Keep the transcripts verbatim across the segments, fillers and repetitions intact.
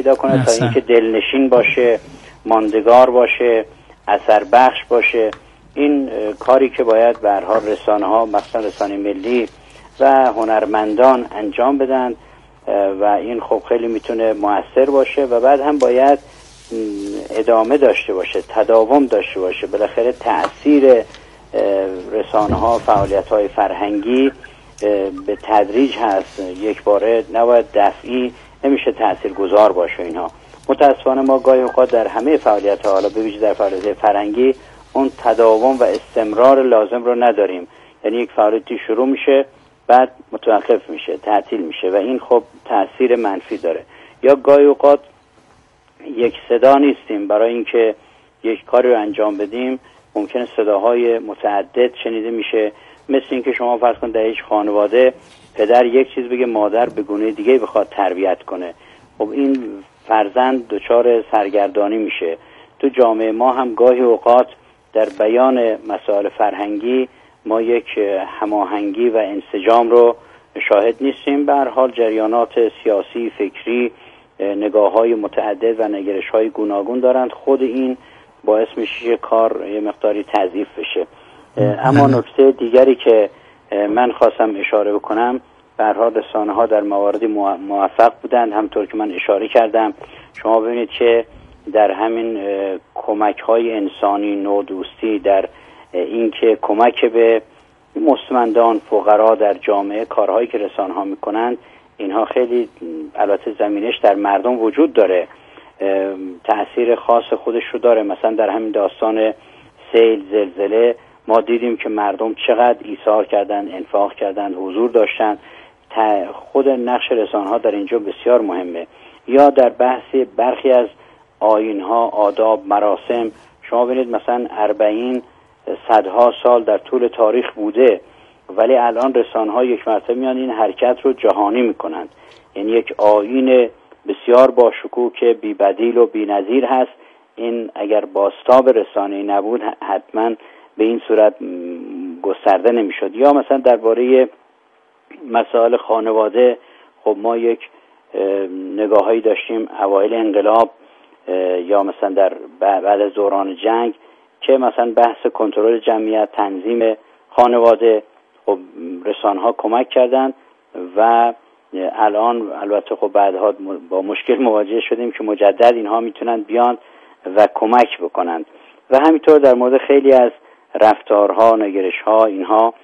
پیدا کنه تا اینکه دلنشین باشه، ماندگار باشه، اثر بخش باشه. این کاری که باید به هر حال رسانه ها، مثلا رسانه ملی و هنرمندان انجام بدن و این خب خیلی میتونه موثر باشه و بعد هم باید ادامه داشته باشه، تداوم داشته باشه. بالاخره تأثیر رسانه ها، فعالیت های فرهنگی به تدریج هست، یک باره نباید، دفعی نمیشه تأثیر گذار باشه اینها. متاسفانه ما گاهی اوقات در همه فعالیت ها، حالا به ویژه در فعالیت فرهنگی، اون تداوم و استمرار لازم رو نداریم. یعنی یک فعالیتی شروع میشه بعد متوقف میشه، تعطیل میشه و این خب تأثیر منفی داره. یا گاهی اوقات یک صدا نیستیم برای اینکه یک کاری رو انجام بدیم، ممکنه صداهای متعدد شنیده میشه. مثل اینکه شما فرض کن در یک خانواده پدر یک چیز بگه، مادر به گونه دیگه بخواد تربیت کنه، خب این فرزند دچار سرگردانی میشه. تو جامعه ما هم گاهی اوقات در بیان مسائل فرهنگی ما یک هماهنگی و انسجام رو شاهد نیستیم. به هر حال جریانات سیاسی، فکری، نگاه‌های متعدد و نگرش‌های گوناگون دارند. خود این باعث میشه کار یه مقداری تضعیف بشه. اما نکته دیگری که من خواستم اشاره بکنم، به هر حال رسانه‌ها در مواردی موفق بودند، همطور که من اشاره کردم. شما ببینید که در همین کمک‌های انسانی، نودوستی، در اینکه کمک به مستمندان، فقرا در جامعه، کارهایی که رسانه‌ها میکنند، اینها خیلی البته زمینش در مردم وجود داره، تأثیر خاص خودش رو داره. مثلا در همین داستان سیل، زلزله، ما دیدیم که مردم چقدر ایثار کردن، انفاق کردن، حضور داشتن. خود نقش رسانه‌ها در اینجا بسیار مهمه. یا در بحث برخی از آیین‌ها، آداب، مراسم، شما ببینید مثلا اربعین صدها سال در طول تاریخ بوده، ولی الان رسانه‌ها یک مرتبه میان این حرکت رو جهانی میکنند. یعنی یک آیین بسیار باشکوه که بی بدیل و بی نظیر هست. این اگر بازتاب رسانه‌ای نبود حتما به این صورت گسترده نمیشد. یا مثلا درباره مسائل خانواده، خب ما یک نگاهایی داشتیم اوایل انقلاب یا مثلا در بعد از دوران جنگ که مثلا بحث کنترل جمعیت، تنظیم خانواده، خب رسانه‌ها کمک کردن و الان البته خب بعدها با مشکل مواجه شدیم که مجدد اینها میتونن بیان و کمک بکنند. و همینطور در مورد خیلی از رفتارها، نگرش‌ها، اینها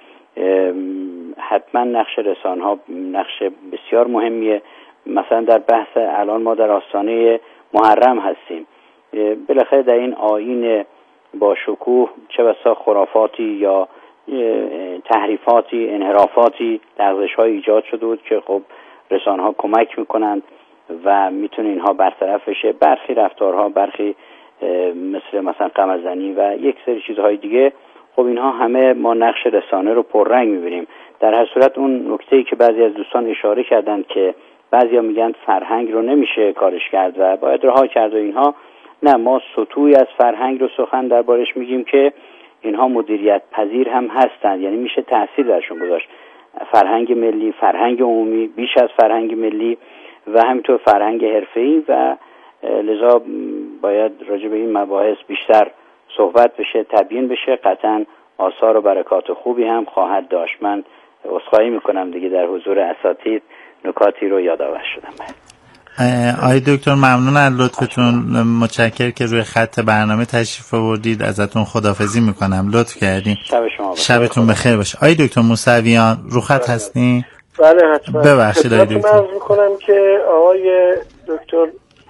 حتما نقش رسانه‌ها نقش بسیار مهمیه. مثلا در بحث الان ما در آستانه محرم هستیم، بالاخره در این آیین با شکوه چه بسا خرافاتی یا تحریفاتی، انحرافاتی، لغزش‌های ایجاد شده بود که خب رسانه‌ها کمک میکنند و میتونه اینها برطرف بشه. برخی رفتارها، برخی مثل مثلا قمرزنی و یک سری چیزهای دیگه، خب اینها همه ما نقش رسانه رو پررنگ میبینیم. در هر صورت اون نکته‌ای که بعضی از دوستان اشاره کردند که بعضیا میگن فرهنگ رو نمیشه کارش کرد و باید رها کرد و اینها، نه، ما سطوحی از فرهنگ رو سخن دربارش میگیم که اینها مدیریت پذیر هم هستند، یعنی میشه تأثیر درشون گذاشت. فرهنگ ملی، فرهنگ عمومی، بیش از فرهنگ ملی و همینطور فرهنگ حرفه‌ای و لذا باید راجع به این مباحث بیشتر صحبت بشه، تبیین بشه. قطعاً آثار و برکات خوبی هم خواهد داشت. من عذرخواهی میکنم دیگه در حضور اساتید نکاتی رو یادآور شدم. آقای دکتر ممنون از لطفتون، متشکرم که روی خط برنامه تشریف آوردید. ازتون خداحافظی میکنم، لطف کردین. شب شما بخیر. شبتون بخیر باشه. آقای دکتر موسویان رو خط هستین؟ بله حتما. ببخشید آقای دکتر. من میکنم که آقای دکتر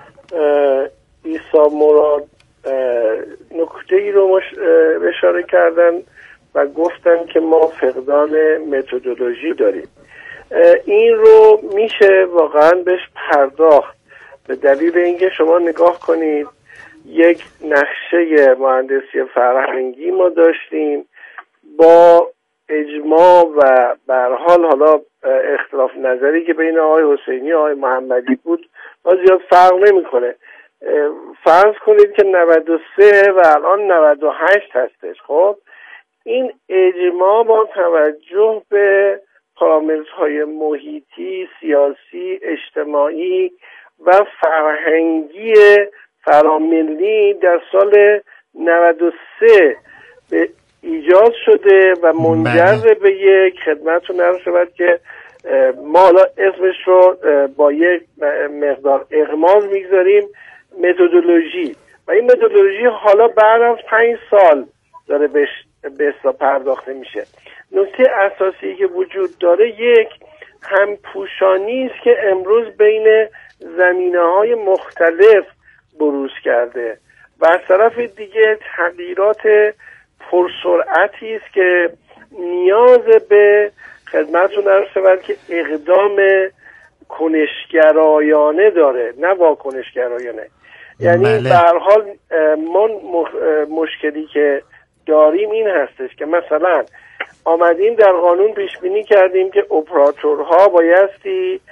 عیسی مراد نکته ای رو مش... اشاره کردن و گفتن که ما فقدان متدولوژی داریم. این رو میشه واقعا بهش پرداخت به دلیل اینکه شما نگاه کنید یک نقشه مهندسی فرهنگی ما داشتیم با اجماع و به هر حال حالا اختلاف نظری که بین آقای حسینی و آقای محمدی بود ما زیاد فرق نمیکنه. فرض کنید که نود و سه و الان نود و هشت هستش. خب این اجماع با توجه به پارامترهای محیطی، سیاسی، اجتماعی و فرهنگی فراملی در سال نود و سه به ایجاد شده و منجر به یک خدمتتون عرض شود که ما حالا اسمش رو با یک مقدار اغماض میگذاریم متدولوژی، و این متدولوژی حالا بعد از پنج سال داره بهش به اصطلاح پرداخته میشه. نکته اساسی که وجود داره یک همپوشانی است که امروز بین زمینه‌های مختلف بروز کرده و از طرف دیگه تغییرات پرسرعتی است که نیاز به خدمتتون عرض شود که اقدام کنشگرایانه داره، نه واکنشگرایانه. یعنی بله. به هر حال ما مشکلی که داریم این هستش که مثلا آمدیم در قانون پیش بینی کردیم که اپراتورها بایستی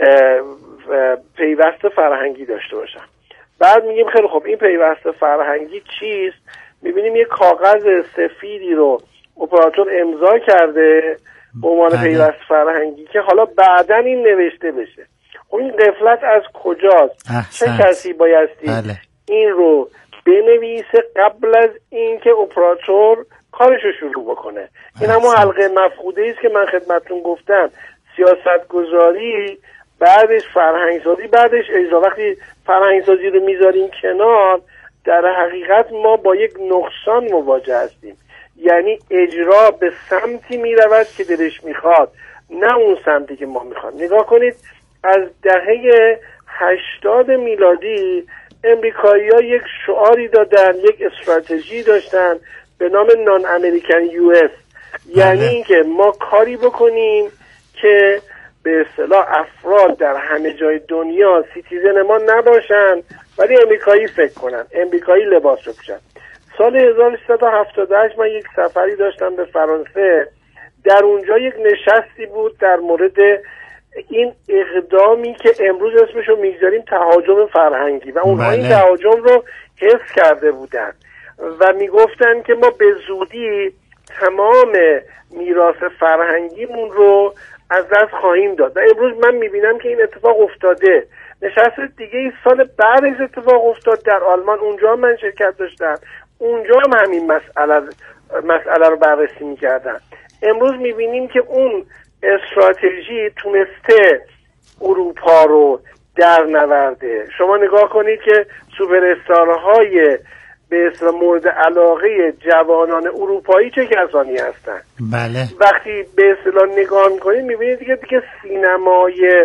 پیوست فرهنگی داشته باشن. بعد میگیم خیلی خب این پیوست فرهنگی چیست؟ میبینیم یه کاغذ سفیدی رو اپراتور امضا کرده به عنوان پیوست فرهنگی که حالا بعداً این نوشته بشه. خب این غفلت از کجاست؟ چه کسی بایستی بله. این رو بنویسه قبل از اینکه اپراتور کارشو شروع بکنه؟ این همون حلقه مفقوده است که من خدمتتون گفتم، سیاست گذاری بعدش فرهنگسازی بعدش اجرا. وقتی فرهنگسازی رو میذاریم کنار، در حقیقت ما با یک نقصان مواجه هستیم، یعنی اجرا به سمتی میرود که دلش میخواد، نه اون سمتی که ما میخواد. نگاه کنید از دهه هشتاد میلادی امریکایی‌ها یک شعاری دادن، یک استراتژی داشتن به نام نان امریکن یو اس، یعنی اینکه ما کاری بکنیم که به اصطلاح افراد در همه جای دنیا سیتیزن ما نباشن ولی امریکایی فکر کنن، امریکایی لباس بپوشن. سال هزار و سیصد و هفتاد و هشت من یک سفری داشتم به فرانسه. در اونجا یک نشستی بود در مورد این اقدامی که امروز اسمشو میگذاریم تهاجم فرهنگی و اونها این تهاجم رو حس کرده بودن و میگفتن که ما به زودی تمام میراث فرهنگیمون رو از دست خواهیم داد. و امروز من میبینم که این اتفاق افتاده. نشست دیگه ای سال بعدش اتفاق افتاد در آلمان، اونجا هم من شرکت داشتم، اونجا هم همین مسئله مسئله رو بررسی میکردن. امروز میبینیم که اون استراتژی تونسته اروپا رو در نورده. شما نگاه کنید که سوپر استارهای به اصطلاح مورد علاقه جوانان اروپایی چه کسانی هستن. بله. وقتی به اصطلاح نگاه میکنید میبینید دیگه دیگه سینمای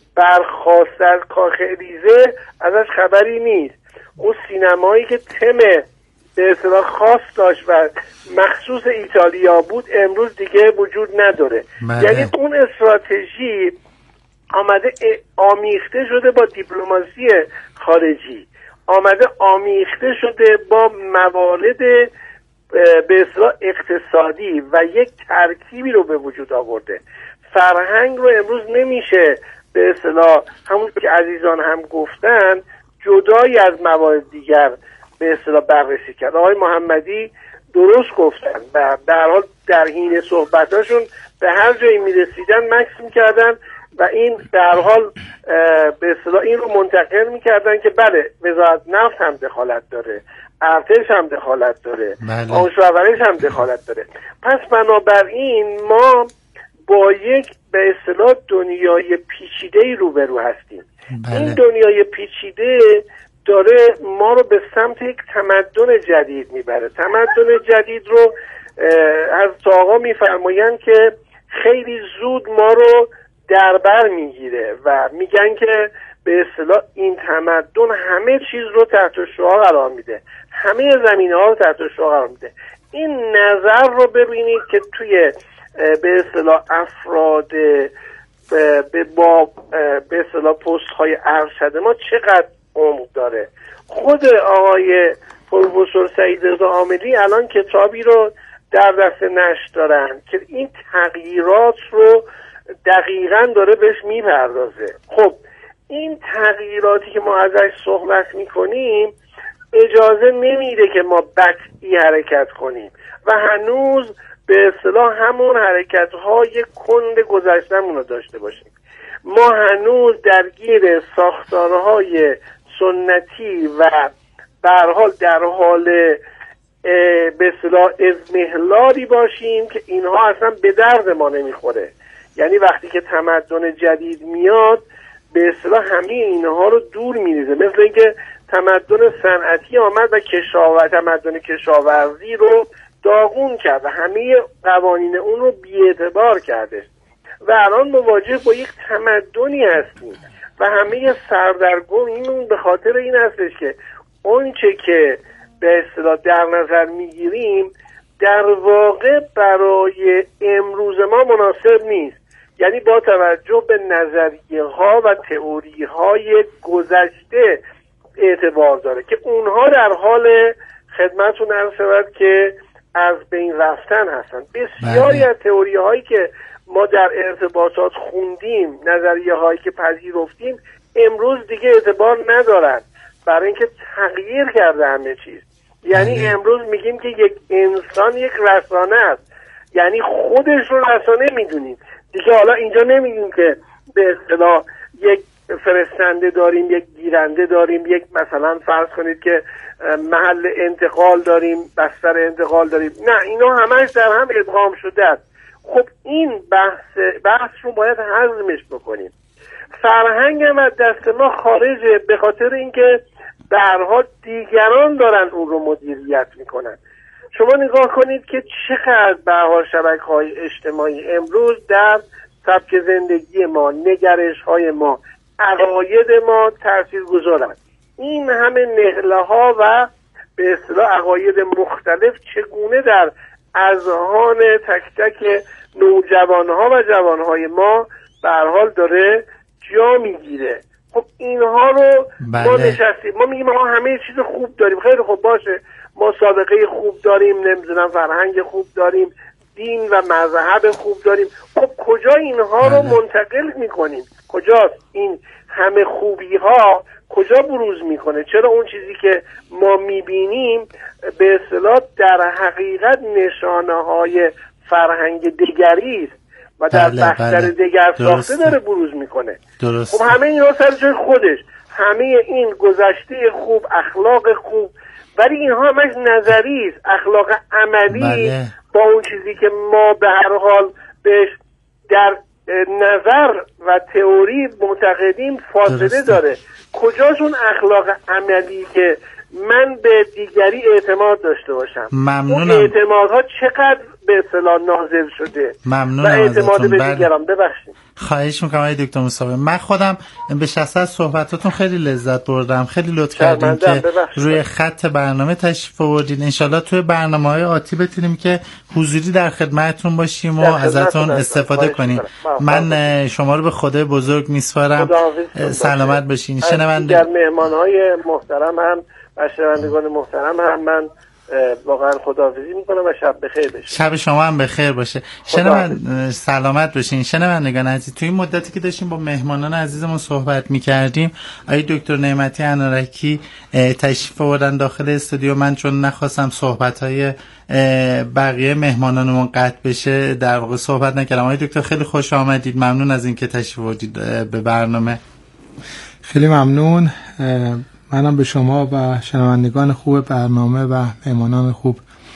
برخاست از کاخ الیزه ازش خبری نیست. اون سینمایی که تم به اصطلاح خاص داشت و مخصوص ایتالیا بود امروز دیگه وجود نداره. بله. یعنی اون استراتژی آمده آمیخته شده با دیپلماسی خارجی، آمده آمیخته شده با موارد به اصطلاح اقتصادی و یک ترکیبی رو به وجود آورده. فرهنگ رو امروز نمیشه به اصطلاح همون که عزیزان هم گفتن جدای از موارد دیگر به اصطلاح بررسی کرد. آقای محمدی درست گفتن و در حال در حین صحبتاشون به هر جایی میرسیدن مکس میکردن و این در حال به اصطلاح این رو منتقل میکردن که بله وزارت نفت هم دخالت داره، ارتش هم دخالت داره، آموزش هم دخالت داره. پس بنابراین ما با یک به اصطلاح دنیای پیچیده‌ای روبرو هستیم. بله. این دنیای پیچیده داره ما رو به سمت یک تمدن جدید میبره. تمدن جدید رو از آقا میفرمایند که خیلی زود ما رو در بر میگیره و میگن که به اصطلاح این تمدن همه چیز رو تحت شعاع قرار میده، همه زمینه‌ها رو تحت شعاع قرار میده. این نظر رو ببینید که توی به اصطلاح افراد به با به اصطلاح پست های ارشد ما چقدر عمق داره. خود آقای پروفسور سعید رضا عاملی الان کتابی رو در دست نشر دارن که این تغییرات رو دقیقاً داره بهش میپردازه. خب این تغییراتی که ما ازش صحبت میکنیم اجازه نمیده که ما بطعی حرکت کنیم و هنوز به اصطلاح همون حرکت‌های کند گذشته‌مون رو داشته باشیم. ما هنوز درگیر ساختارهای سنتی و به هر حال در حال به اصطلاح اضمحلاری باشیم که اینها اصلا به درد ما نمیخوره. یعنی وقتی که تمدن جدید میاد به اصطلاح همه اینها رو دور میریزه، مثل اینکه تمدن صنعتی آمد و کشاورزی، تمدن کشاورزی رو داغون کرد و همه قوانین اون رو بی‌اعتبار کرده و الان مواجه با یک تمدنی هستیم و همه سردرگمیم به خاطر این هستش که اون چه که به اصطلاح در نظر میگیریم در واقع برای امروز ما مناسب نیست. یعنی با توجه به نظریه ها و تئوری های گذشته اعتبار داره که اونها در حال خدمتتون عرض شود که از بین رفتن هستن. بسیاری از تئوری هایی که ما در ارتباطات خوندیم، نظریه هایی که پذیرفتیم، امروز دیگه اعتبار ندارن برای اینکه تغییر کرده همه چیز. یعنی بله. امروز میگیم که یک انسان یک رسانه است، یعنی خودش رو رسانه میدونیم دیگه. حالا اینجا نمیگیم که به اصطلاح یک فرستنده داریم، یک گیرنده داریم، یک مثلا فرض کنید که محل انتقال داریم، بستر انتقال داریم. نه، اینا همش در هم ادغام شده است. خب این بحث بحث رو باید هضمش بکنیم. فرهنگ هم از دست ما خارجه به خاطر اینکه به هر حال دیگران دارن اون رو مدیریت میکنن. شما نگاه کنید که چقدر به هر حال شبکه‌های اجتماعی امروز در سبک زندگی ما، نگرش‌های ما، عقاید ما تاثیرگذارند. این همه نهله ها و به اصطلاح عقاید مختلف چگونه در اذهان تک تک نوجوانها و جوانهای ما به هر حال داره جا میگیره. خب اینها رو بله. ما نشستیم، ما میگیم ما همه چیز خوب داریم، خیلی خوب باشه، ما سابقه خوب داریم، نمیدونم فرهنگ خوب داریم، دین و مذهب خوب داریم. خب کجا اینها بله. رو منتقل میکنیم؟ کجاست این همه خوبی ها کجا بروز میکنه؟ چرا اون چیزی که ما میبینیم به اصطلاح در حقیقت نشانه های فرهنگ دیگری است و در بله بستر بله. دیگر ساخته داره بروز میکنه. درسته. خب همه اینا سر جای خودش، همه این گذشته خوب، اخلاق خوب، ولی اینها همش نظری است. اخلاق عملی بله. با اون چیزی که ما به هر حال بهش در نظر و تئوری معتقدیم فاصله داره. کجاست اون اخلاق عملی که من به دیگری اعتماد داشته باشم؟ ممنونم. اون اعتمادها چقدر به اصطلاح نازل شده ممنونم و اعتماد به بله. دیگران. ببخشید. خواهش میکنم آقای دکتر مصطفی. من خودم به شخص از صحبتاتون خیلی لذت بردم. خیلی لطف کردین که ببخشید. روی خط برنامه تشریف آوردین. انشالله توی برنامه‌های آتی بتونیم که حضوری در خدمتتون باشیم و ازتون استفاده کنیم. من شما رو به خدای بزرگ میسپارم. سلامت باشین. شنونده در مهمان‌های محترم هم و شنوندگان محترم هم من واقعا خداحافظی میکنم و شب بخیر بشه. شب شما هم بخیر باشه. شنوند سلامت باشین. شنوندگان عزیز، توی این مدتی که داشتیم با مهمانان عزیزمون صحبت میکردیم، آقای دکتر نعمتی انارکی تشریف آوردن داخل استودیو. من چون نخواستم صحبت‌های بقیه مهمانانمون قطع بشه در واقع صحبت نکردم. آقای دکتر خیلی خوش آمدید. ممنون از اینکه تشریف آوردید به برنامه. خیلی ممنون. منم به شما و شنوندگان خوب برنامه و مهمانان خوب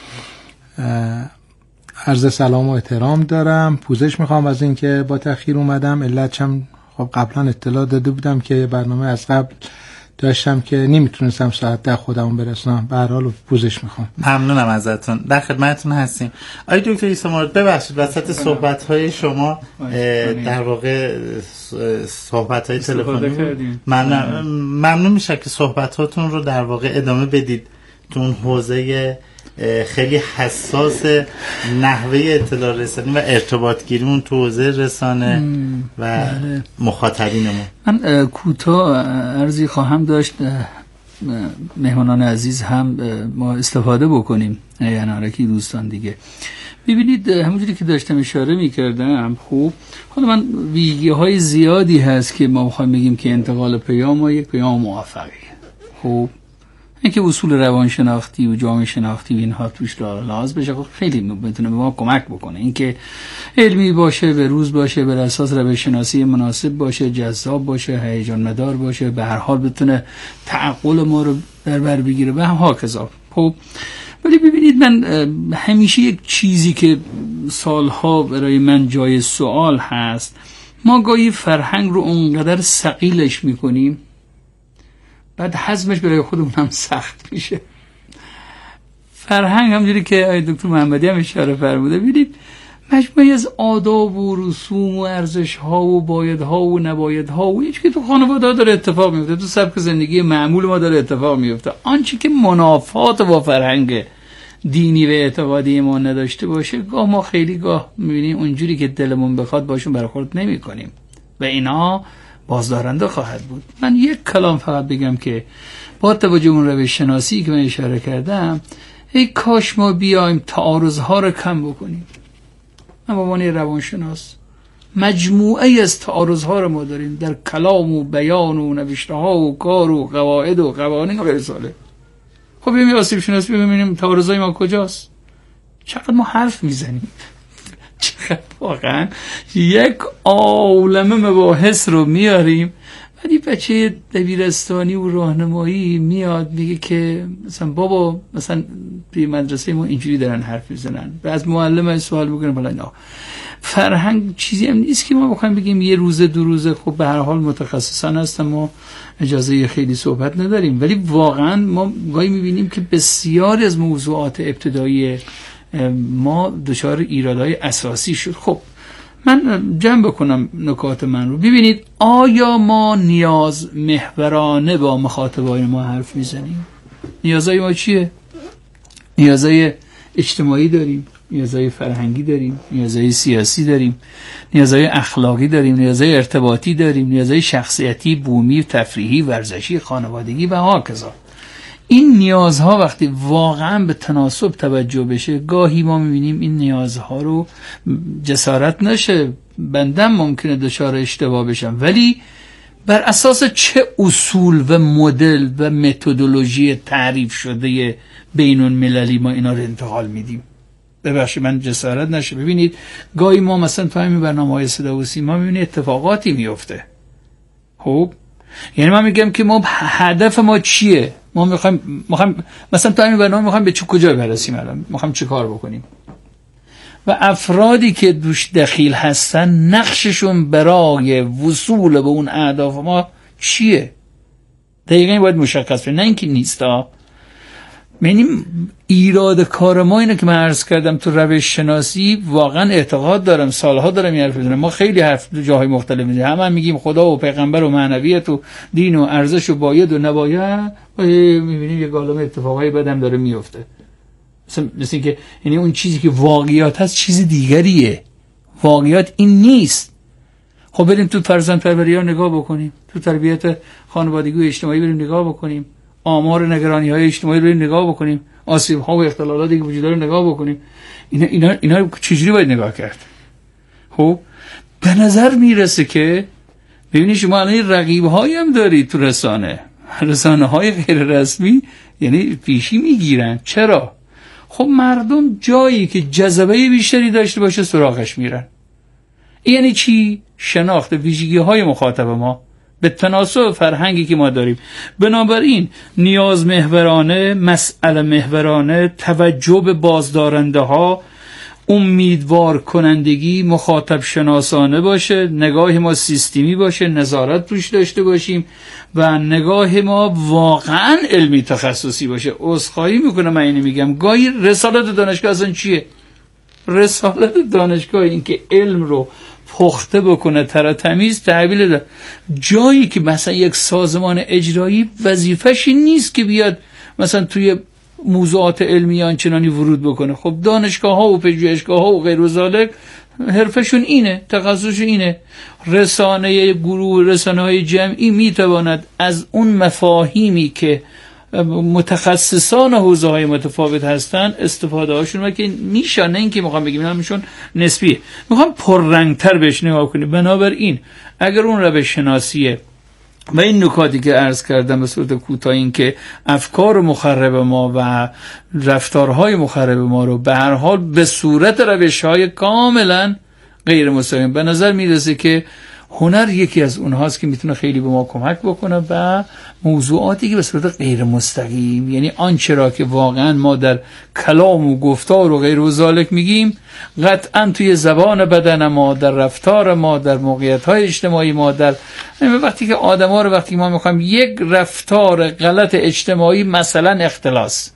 عرض سلام و احترام دارم. پوزش میخوام از اینکه با تأخیر اومدم. علتشم خب قبلا اطلاع داده بودم که برنامه از قبل داشتم که نمیتونستم ساعت ده خودمون برسونم. به هر حال پوزش میخوام. ممنونم ازتون. در خدمتتون هستیم. آقای دکتر عیسی مراد، ببخشید وسط صحبت‌های شما در واقع صحبت‌های تلفنی ممنون ممنون میشه که صحبتاتون رو در واقع ادامه بدید تو اون حوزه خیلی حساس نحوه اطلاع رسانی و ارتباط گیریمون تو حوزه رسانه و مخاطبینمون. من کوتاه عرضی خواهم داشت مهمانان عزیز هم ما استفاده بکنیم، یعنی که دوستان دیگه. ببینید همونجوری که داشتم اشاره میکردم، خوب حالا من ویژگی های زیادی هست که ما میخوایم بگیم که انتقال پیام و یک پیام موفقی. خوب اینکه اصول روانشناختی و جامعه شناختی و اینها توش لحاظ بشه خب خیلی میتونه به ما کمک بکنه. اینکه علمی باشه، به روز باشه، بر اساس روش شناسی مناسب باشه، جذاب باشه، هیجان مدار باشه، به هر حال بتونه تعقل ما رو در بر بگیره و هم هاکذا. خب ولی ببینید من همیشه یک چیزی که سالها برای من جای سوال هست، ما گاهی فرهنگ رو اونقدر ثقیلش میکنیم بعد هضمش برای خودمون هم سخت میشه. فرهنگ همونجوری که آقای دکتر محمدی هم اشاره فرموده، ببینید مجموعی از آداب و رسوم و ارزش‌ها و بایدها و نبایدها و هیچ که تو خانواده داره اتفاق میفته، تو سبک زندگی معمول ما داره اتفاق میفته. آنچه که منافات با فرهنگ دینی و اعتقادی ما نداشته باشه، گاه ما خیلی گاه می‌بینیم اونجوری که دلمون بخواد باشون برخورد نمی‌کنیم و اینا بازدارنده خواهد بود. من یک کلام فقط بگم که با توجه اون روش شناسی که من اشاره کردم، ای کاش ما بیایم تعارض‌ها رو کم بکنیم. من به عنوان روانشناس مجموعه از تعارض‌ها رو ما داریم در کلام و بیان و نوشته‌ها و کار و قواعد و قوانین و غیر ذالک. خب ببینیم آسیب شناسی ببینیم تعارضای ما کجاست. چقدر ما حرف میزنیم، چقدر واقعا یک عالمه مباحث رو میاریم، ولی بچه دبیرستانی و راهنمایی میاد میگه که مثلا بابا مثلا توی مدرسه ما اینجوری دارن حرف میزنن و از معلم سوال میکنن بالا. نه فرهنگ چیزی هم نیست که ما بخوایم بگیم یه روزه دو روزه. خب به هر حال متخصصان هستن، ما اجازه خیلی صحبت نداریم، ولی واقعا ما گاهی میبینیم که بسیاری از موضوعات ابتدایی ما دچار ایرادهای اساسی شد. خب من جمع بکنم نکات من رو. ببینید آیا ما نیاز محورانه با مخاطبای ما حرف میزنیم؟ نیازهای ما چیه؟ نیازهای اجتماعی داریم، نیازهای فرهنگی داریم، نیازهای سیاسی داریم، نیازهای اخلاقی داریم، نیازهای ارتباطی داریم، نیازهای شخصیتی، بومی، تفریحی، ورزشی، خانوادگی و هاکذا. این نیازها وقتی واقعا به تناسب توجه بشه، گاهی ما میبینیم این نیازها رو جسارت نشه، بندم ممکنه دچار اشتباه بشم، ولی بر اساس چه اصول و مدل و متدولوژی تعریف شده بین المللی ما اینا رو انتقال میدیم؟ ببخشید من جسارت نشه. ببینید گاهی ما مثلا تو همین برنامه‌های صدا و سیما میبینیم اتفاقاتی میفته. خب یعنی من میگم که ما هدف ما چیه؟ ما میخوایم میخوایم مثلا تو همین برنامه میخوایم به چه کجا برسیم، الان میخوایم چه کار بکنیم و افرادی که دوش دخیل هستن نقششون برای وصول به اون اهداف ما چیه؟ دقیقاً باید مشخص بشه، نه اینکه نیستا. یعنی ایراد کار ما اینه که من عرض کردم تو روش شناسی واقعا اعتقاد دارم، سالها دارم این حرف میزنم. ما خیلی حرف تو جاهای مختلف میزنیم، هم, هم میگیم خدا و پیغمبر و معنویت و دین و ارزش و باید و نباید، و میبینیم یه عالمه اتفاقای بدم داره میفته. مثلا مثل که یعنی اون چیزی که واقعیت هست چیز دیگریه، واقعیت این نیست. خب بریم تو فرزند پروری ها نگاه بکنیم، تو تربیت خانوادگی و اجتماعی بریم نگاه بکنیم، آمار نگرانی های اجتماعی رو نگاه بکنیم، آسیب ها و اختلالاتی که وجود داره نگاه بکنیم. اینا اینا اینا چجوری باید نگاه کرد؟ خب به نظر میرسه که ببینید شما الان رقیب هایی هم دارید تو رسانه، رسانه های غیر رسمی، یعنی پیشی میگیرن. چرا؟ خب مردم جایی که جذبه بیشتری داشته باشه سراغش میرن. یعنی چی؟ شناخت ویژگی های مخاطب ما به تناسب فرهنگی که ما داریم. بنابراین نیاز محورانه، مسئله محورانه، توجه به بازدارنده ها، امیدوار کنندگی، مخاطب شناسانه باشه، نگاه ما سیستمی باشه، نظارت توش داشته باشیم و نگاه ما واقعا علمی تخصصی باشه. عذرخواهی میکنم من اینو میگم، گاهی رسالت دانشگاه اصلا چیه؟ رسالت دانشگاه این که علم رو پخته بکنه، تر تمیز تحویل ده. جایی که مثلا یک سازمان اجرایی وظیفه‌ش نیست که بیاد مثلا توی موضوعات علمی آنچنانی ورود بکنه. خب دانشگاه ها و پژوهشگاه ها و غیر و ذالک حرفشون اینه، تخصصشون اینه. رسانه گروه، رسانه های جمعی میتواند از اون مفاهیمی که متخصصان حوزه های متفاوت هستن استفاده هاشون و که میشن، نه اینکه میخوام بگیم همشون نسبیه، میخوام پررنگتر بهش نگاه کنیم. بنابراین اگر اون روش شناسی و این نکاتی که عرض کردم به صورت کوتاه، این که افکار مخرب ما و رفتارهای مخرب ما رو به هر حال به صورت روش‌های کاملا غیر مستقیم، به نظر میرسه که هنر یکی از اونهاست که میتونه خیلی به ما کمک بکنه و موضوعاتی که به صورت غیر مستقیم، یعنی آنچه را که واقعا ما در کلام و گفتار و غیر و ذالک میگیم، قطعا توی زبان بدن ما، در رفتار ما، در موقعیت‌های اجتماعی ما، در وقتی که آدم‌ها رو وقتی ما میخوایم یک رفتار غلط اجتماعی، مثلا اختلاس،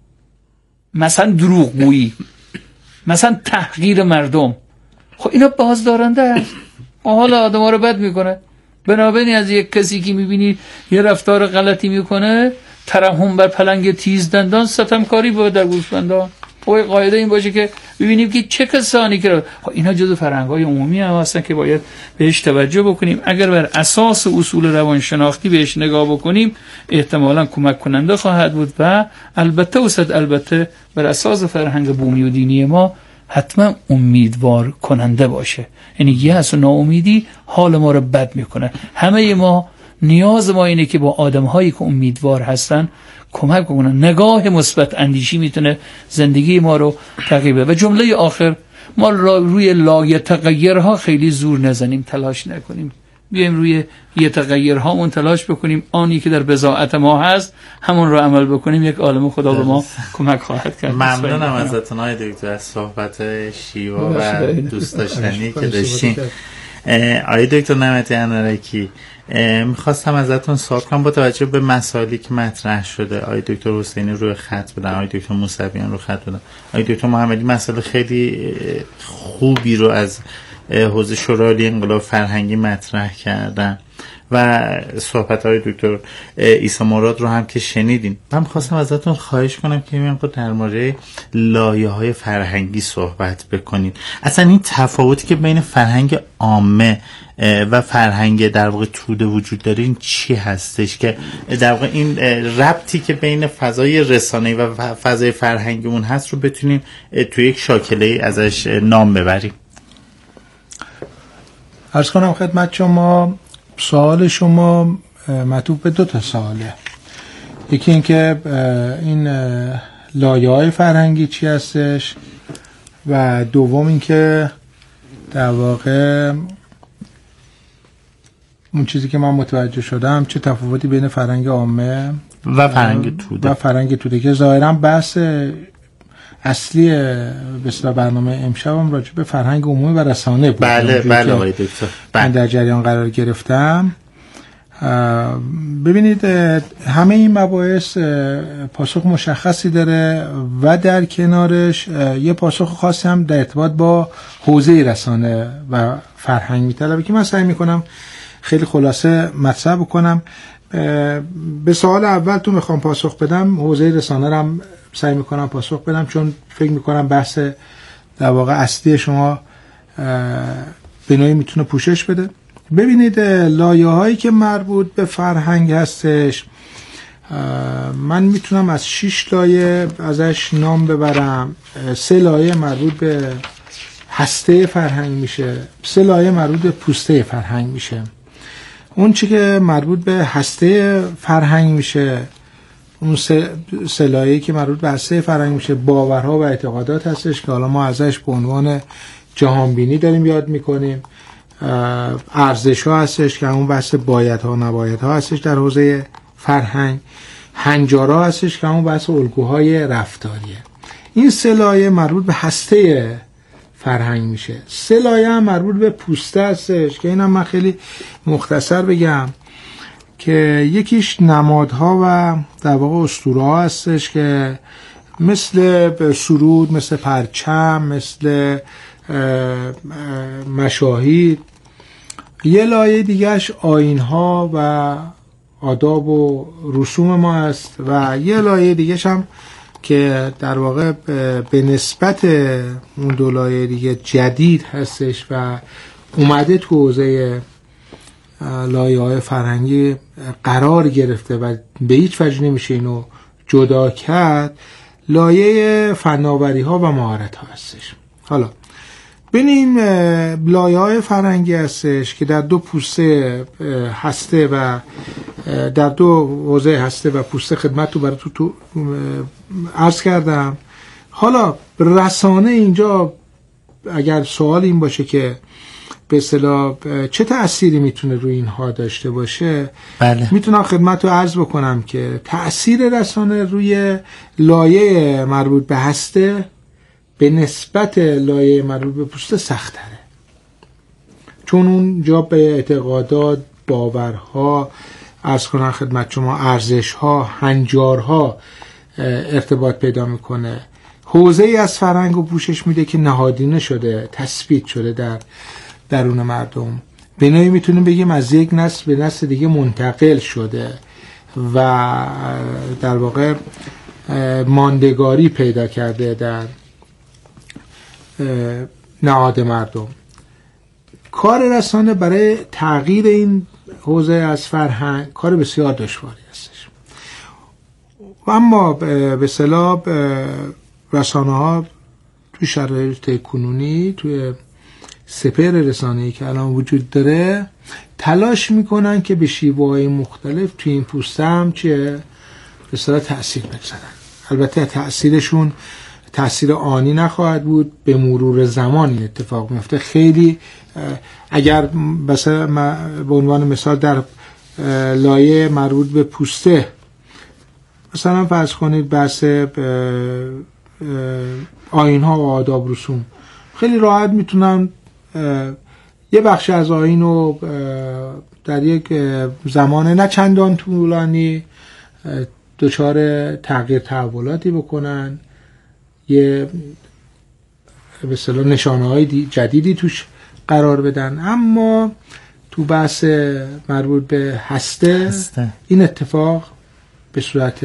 مثلا دروغگویی، مثلا تحقیر مردم، خب اینا بازدارنده است، حال آدم ها رو بد میکنه. بنابراین از یک کسی که میبینی یه رفتار غلطی میکنه، ترحم بر پلنگ تیز دندان، ستمکاری بود در گوسفندان. خب قاعده این باشه که ببینیم که چه کسانی که اینا جزو فرهنگ‌های عمومی هم هستن که باید بهش توجه بکنیم. اگر بر اساس اصول روانشناختی بهش نگاه بکنیم، احتمالاً کمک کننده خواهد بود و البته و صد البته بر اساس فرهنگ بومی و دینی ما حتما امیدوار کننده باشه. یعنی یأس و ناامیدی حال ما رو بد میکنه. همه ما نیاز ما اینه که با آدم‌هایی که امیدوار هستن کمک کنن. نگاه مثبت اندیشی میتونه زندگی ما رو تغییر بده. و جمله آخر، ما روی لایتغیرها خیلی زور نزنیم، تلاش نکنیم، بیایم روی یتغیرهامون تلاش بکنیم، آنی که در بضاعت ما هست همون رو عمل بکنیم. یک عالم خدا به ما کمک خواهد کرد. ممنونم ازتون آقای دکتر از صحبت شیوا و دوست داشتنی که داشتین. آقای دکتر نعمتی انارکی، میخواستم ازتون سوال کنم با توجه به مسائلی که مطرح شده. آقای دکتر حسینی روی خط بودن، آقای دکتر موسویان روی خط بودن، آقای دکتر محمدی مسئله خیلی خوبی رو از حوزه شورای انقلاب فرهنگی مطرح کردن و صحبت‌های دکتر عیسی مراد رو هم که شنیدین. من خواستم ازتون خواهش کنم که این در مورد لایه‌های فرهنگی صحبت بکنین. اصلا این تفاوتی که بین فرهنگ عامه و فرهنگ در واقع توده وجود داره، این چی هستش که در واقع این ربطی که بین فضای رسانه‌ای و فضای فرهنگی اون هست رو بتونیم توی یک شاکله ازش نام ببریم؟ عرض کنم خدمت شما، سوال شما معطوف به دو تا سواله. یکی این که این لایه‌های فرهنگی چی هستش و دوم این که در واقع اون چیزی که من متوجه شدم چه تفاوتی بین فرهنگ عامه و فرهنگ توده و فرهنگ توده که ظاهرا بحث اصلی بسیار برنامه امشبم راجع به فرهنگ عمومی و رسانه بود. بله بله آقای دکتر، من در جریان قرار گرفتم. ببینید همه این مباحث پاسخ مشخصی داره و در کنارش یه پاسخ خاصی هم در ارتباط با حوزه رسانه و فرهنگ میطلبه که من سعی میکنم خیلی خلاصه مطرح بکنم. به سوال اول تو میخوام پاسخ بدم، حوزه رسانه رو هم سعی میکنم پاسخ بدم چون فکر میکنم بحث در واقع اصلی شما به نوعی میتونه پوشش بده. ببینید لایه هایی که مربوط به فرهنگ هستش، من میتونم از شش لایه ازش نام ببرم. سه لایه مربوط به هسته فرهنگ میشه، سه لایه مربوط به پوسته فرهنگ میشه. اون چی که مربوط به هسته فرهنگ میشه، اون سه لایه‌ای که مربوط به هسته فرهنگ میشه باورها و اعتقادات هستش که حالا ما ازش به عنوان جهانبینی داریم یاد میکنیم. ارزش‌ها هستش که همون بحث بایدها و نبایدها هستش در حوزه فرهنگ. هنجارها هستش که همون بحث الگوهای رفتاریه. این سه لایه مربوط به هسته فرهنگ میشه. سه لایه هم مربوط به پوسته هستش که اینم من خیلی مختصر بگم که یکیش نمادها و در واقع اسطوره‌ها هستش که مثل سرود، مثل پرچم، مثل مشاهید. یه لایه دیگهش آیین‌ها و آداب و رسوم ما است و یه لایه دیگهش هم که در واقع به نسبت اون دو لایه دیگه جدید هستش و اومده تو حوزه لایه‌های فرهنگی قرار گرفته و به هیچ وجه نمیشه اینو جدا کرد، لایه فناوری‌ها و مهارت‌ها هستش. حالا ببینیم لایه‌های فرهنگی هستش که در دو پوسته هسته و در دو حوزه هسته و پوسته خدمت رو برای تو, تو عرض کردم. حالا رسانه اینجا اگر سوال این باشه که به اصطلاح چه تأثیری میتونه روی اینها داشته باشه، بله. میتونم خدمت رو عرض بکنم که تأثیر رسانه روی لایه مربوط به هسته به نسبت لایه مربوط به پوسته سخت‌تره، چون اونجا به اعتقادات، باورها، عرض کنم خدمت شما ارزش‌ها، هنجارها ارتباط پیدا میکنه. حوزه‌ای از فرهنگ و پوشش میده که نهادینه شده، تثبیت شده در درون مردم. به نوعی میتونیم بگیم از یک نسل به نسل دیگه منتقل شده و در واقع ماندگاری پیدا کرده در نهاد مردم. کار رسانه برای تغییر این حوزه از فرهنگ کار بسیار دشواری هستش، و اما به اصطلاح رسانه ها توی شرایط کنونی، توی سپهر رسانه‌ای که الان وجود داره، تلاش میکنن که به شیوه‌های مختلف توی این پوسته هم چه به اصطلاح تأثیر بگذارن. البته تأثیرشون تأثیر آنی نخواهد بود، به مرور زمان این اتفاق میفته. خیلی اگر مثلا به عنوان مثال در لایه مربوط به پوسته مثلا فرض کنید بحث آیین‌ها و آداب رسوم، خیلی راحت میتونن یه بخش از آیین رو در یک زمان نه چندان طولانی دچار تغییر تحولاتی بکنن، یه به اصطلاح نشانه‌های جدیدی توش قرار بدن. اما تو بحث مربوط به هسته, هسته این اتفاق به صورت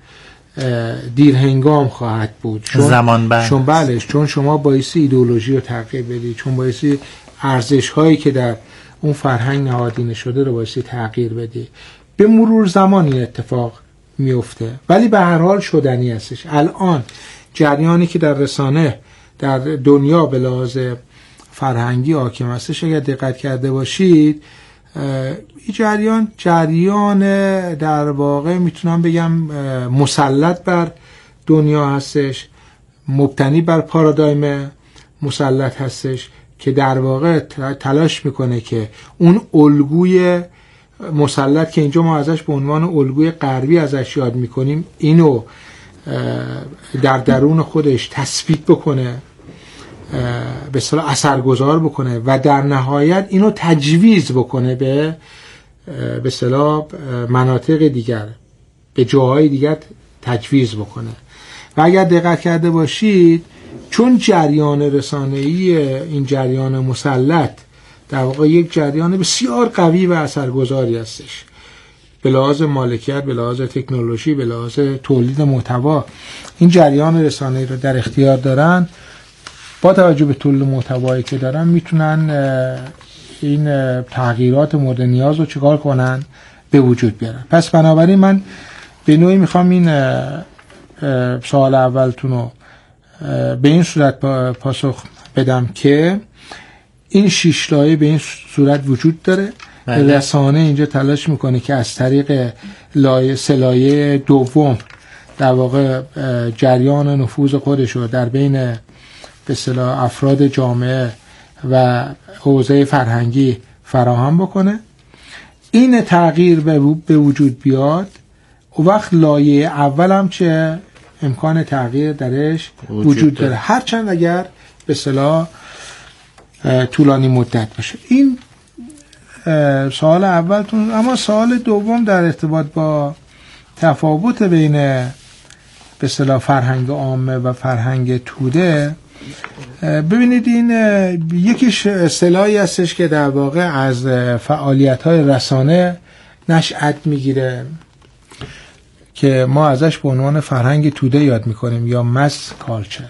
دیر هنگام خواهد بود، چون زمان بعد چون بله چون شما بایستی ایدئولوژی رو تغییر بدید، چون بایستی ارزش هایی که در اون فرهنگ نهادینه شده رو بایستی تغییر بدید. به مرور زمان این اتفاق میفته، ولی به هر حال شدنی هستش. الان جریانی که در رسانه در دنیا به لحاظ فرهنگی حاکم هستش، اگر دقت کرده باشید این جریان جریان در واقع میتونم بگم مسلط بر دنیا هستش، مبتنی بر پارادایم مسلط هستش که در واقع تلاش میکنه که اون الگوی مسلط که اینجا ما ازش به عنوان الگوی غربی ازش یاد میکنیم، اینو در درون خودش تثبیت بکنه، به اصطلاح اثرگذار بکنه و در نهایت اینو تجویز بکنه به به اصطلاح مناطق دیگر، به جاهای دیگر تجویز بکنه. و اگر دقت کرده باشید، چون جریان رسانه‌ای این جریان مسلط در واقع یک جریان بسیار قوی و اثرگذاری هستش، به لحاظ مالکیت، به لحاظ تکنولوژی، به لحاظ تولید محتوا، این جریان رسانه‌ای رو در اختیار دارن. با توجه به تولید محتوایی که دارن میتونن این تغییرات مورد نیاز رو چیکار کنن؟ به وجود بیارن. پس بنابراین من به نوعی میخوام این سوال اولتون رو به این صورت پاسخ بدم که این شش لایه به این صورت وجود داره. بله. رسانه اینجا تلاش میکنه که از طریق لایه سه لایه دوم در واقع جریان نفوذ خودش رو در بین به اصطلاح افراد جامعه و حوزه فرهنگی فراهم بکنه. این تغییر به وجود بیاد، و وقت لایه اول هم چه امکان تغییر درش وجود, وجود داره، هرچند اگر به اصطلاح طولانی مدت باشه. این سوال اولتون. اما سوال دوم در ارتباط با تفاوت بین به اصطلاح فرهنگ عامه و فرهنگ توده، ببینید این یکیش اصطلاحی هستش که در واقع از فعالیت‌های رسانه نشأت میگیره که ما ازش به عنوان فرهنگ توده یاد میکنیم یا مس کالچر.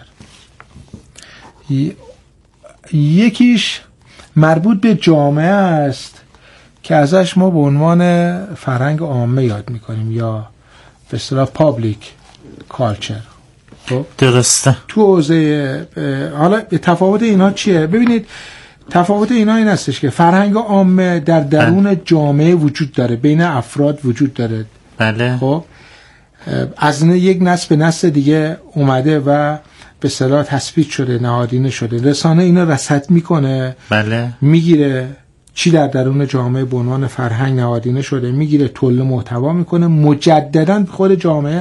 یکیش مربوط به جامعه است که ازش ما به عنوان فرهنگ عامه یاد میکنیم یا به اصطلاح پابلیک کالچر. خب درسته. تو حوزه حالا تفاوت اینا چیه؟ ببینید تفاوت اینا این هستش که فرهنگ عامه در درون جامعه وجود داره، بین افراد وجود داره. بله. خب از یک نسل به نسل دیگه اومده و به اصطلاح تثبیت شده، نهادینه شده. رسانه اینا رصد میکنه. بله. میگیره چی در درون جامعه به عنوان فرهنگ نهادینه شده، میگیره تولید محتوا میکنه، مجددا خود جامعه